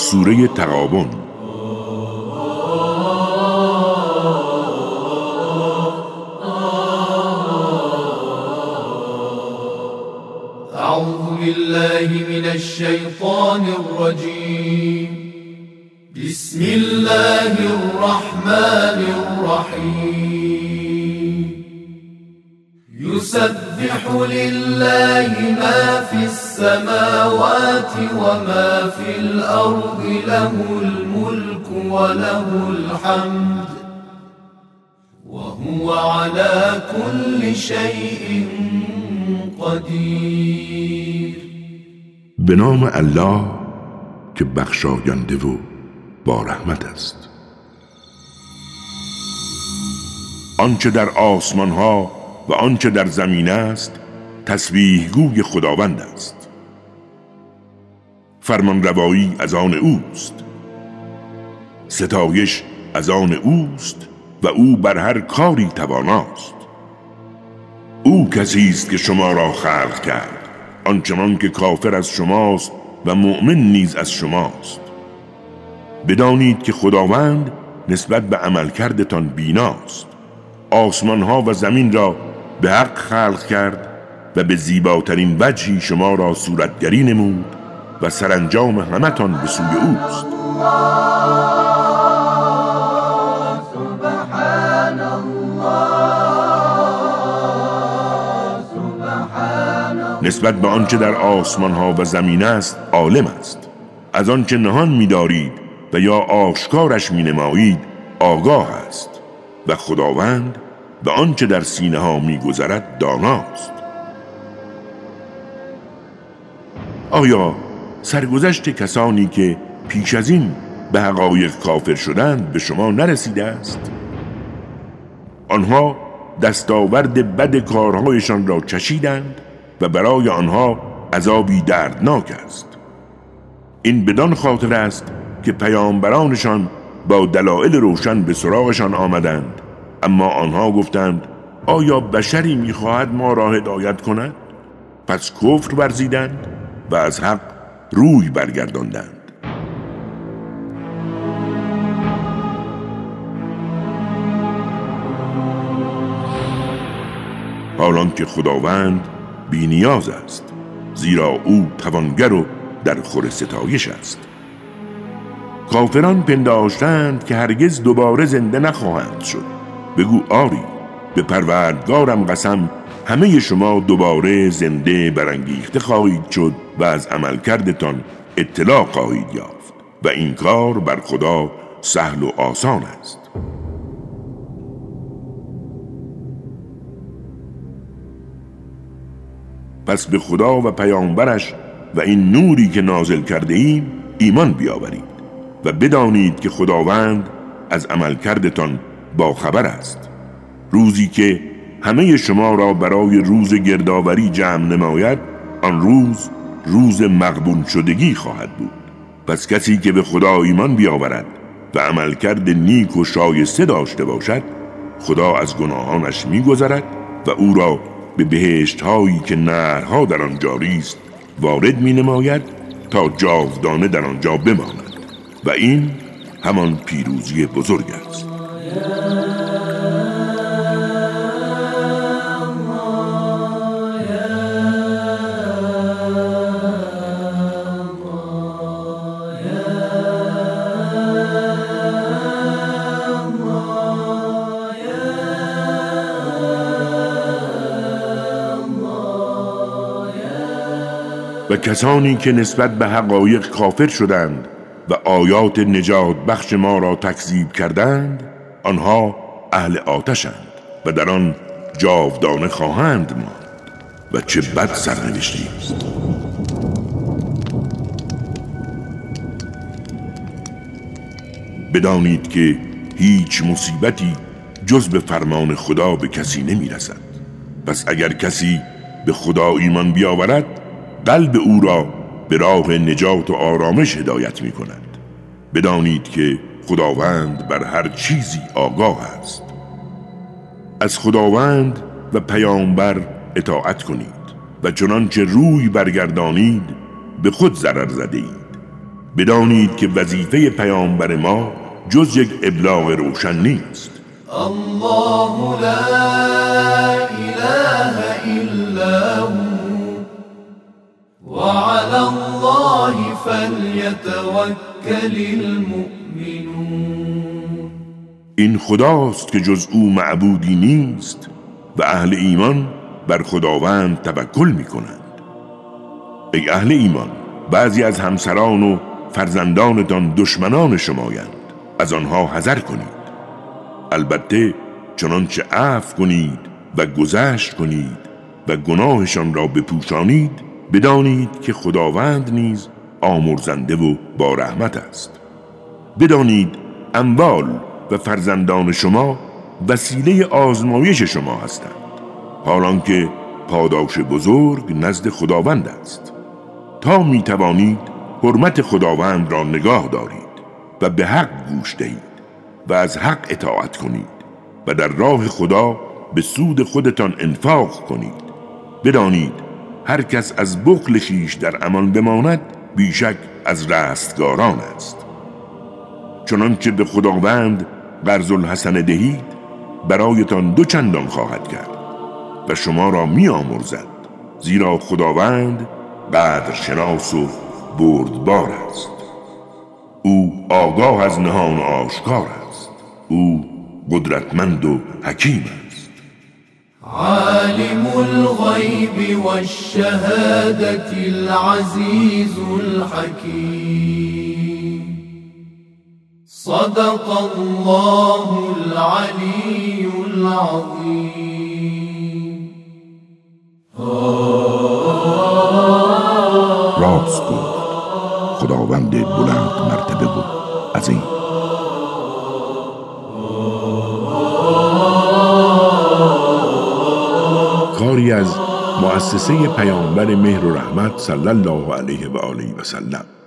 سوره تغابن. اعوذ بالله من الشیطان الرجیم. بسم الله الرحمن الرحیم. يسبح لله ما في السماوات وما في الأرض له الملك وله الحمد وهو على كل شيء قدیر. به نام الله که بخشاینده و با رحمت است. آنچه در آسمان ها و آنچه در زمین است تسبیح گوی خداوند است. فرمان روایی از آن اوست، ستایش از آن اوست و او بر هر کاری تواناست. او کسی است که شما را خلق کرد، آنچنان که کافر از شماست و مؤمن نیز از شماست. بدانید که خداوند نسبت به عملکردتان بیناست. آسمان ها و زمین را به حق خلق کرد و به زیباترین وجهی شما را صورتگری نمود و سرانجام همتان به سوی اوست. نسبت به آنچه در آسمان ها و زمین است عالم است. از آنچه نهان می دارید و یا آشکارش می نمایید آگاه است و خداوند به آنچه در سینه ها می گذرد داناست. آیا سرگذشت کسانی که پیش از این به حقایق کافر شدند به شما نرسیده است؟ آنها دستاورد بد کارهایشان را چشیدند و برای آنها عذابی دردناک است. این بدان خاطر است که پیامبرانشان با دلایل روشن به سراغشان آمدند، اما آنها گفتند آیا بشری می‌خواهد ما را هدایت کند؟ پس کفر ورزیدند و از حق روی برگرداندند. حالان که خداوند بی نیاز است، زیرا او توانگر و در خور ستایش است. کافران پنداشتند که هرگز دوباره زنده نخواهند شد. بگو آری، به پروردگارم قسم همه شما دوباره زنده برانگیخته خواهید شد و از عملکردتان اطلاع خواهید یافت و این کار بر خدا سهل و آسان است. پس به خدا و پیامبرش و این نوری که نازل کرده ایم ایمان بیاورید و بدانید که خداوند از عملکردتان با خبر است. روزی که همه شما را برای روز گردآوری جمع نماید، آن روز روز مغبون شدگی خواهد بود. پس کسی که به خدا ایمان بیاورد و عملکرد نیک و شایسته داشته باشد، خدا از گناهانش می‌گذرد و او را به بهشت هایی که نهرها در آن جاری است وارد می‌نماید تا جاودانه در آنجا بماند و این همان پیروزی بزرگ است. و کسانی که نسبت به حقایق کافر شدند و آیات نجات بخش ما را تکذیب کردند، آنها اهل آتشند و در آن جاودانه خواهند ماند و چه بد سرنوشتی است. بدانید که هیچ مصیبتی جز به فرمان خدا به کسی نمی رسد. پس اگر کسی به خدا ایمان بیاورد، قلب او را به راه نجات و آرامش هدایت می کند. بدانید که خداوند بر هر چیزی آگاه است. از خداوند و پیامبر اطاعت کنید و چنانچه روی برگردانید به خود ضرر زده اید، بدانید که وظیفه پیامبر ما جز یک ابلاغ روشن نیست. الله لا اله الا هو وعلى الله فلیتوکل المؤمنون. این خداست که جز او معبودی نیست و اهل ایمان بر خداوند توکل می کنند. ای اهل ایمان، بعضی از همسران و فرزندانتان دشمنان شمایند، از آنها حذر کنید. البته چنانچه عفو کنید و گذشت کنید و گناهشان را بپوشانید، بدانید که خداوند نیز آمرزنده و با رحمت است. بدانید اموال و فرزندان شما وسیله آزمایش شما هستند، حالان که پاداش بزرگ نزد خداوند است. تا می توانید حرمت خداوند را نگاه دارید و به حق گوش دهید و از حق اطاعت کنید و در راه خدا به سود خودتان انفاق کنید. بدانید هر کس از بخل خویش در امان بماند بیشک از رستگاران است. چنانچه به خداوند قرض الحسنه دهید برایتان 2 چندان خواهد کرد و شما را می آمرزد، زیرا خداوند قدر شناس و بردبار است. او آگاه از نهان و آشکار است. او قدرتمند و حکیم است. عالم الغیب والشهادة العزیز الحکیم. صدق الله العلی العظیم. راست گفت خداوند بلند مرتبه و عظیم. کاری از مؤسسه پیامبر مهر و رحمت صلی الله علیه و آله و سلم.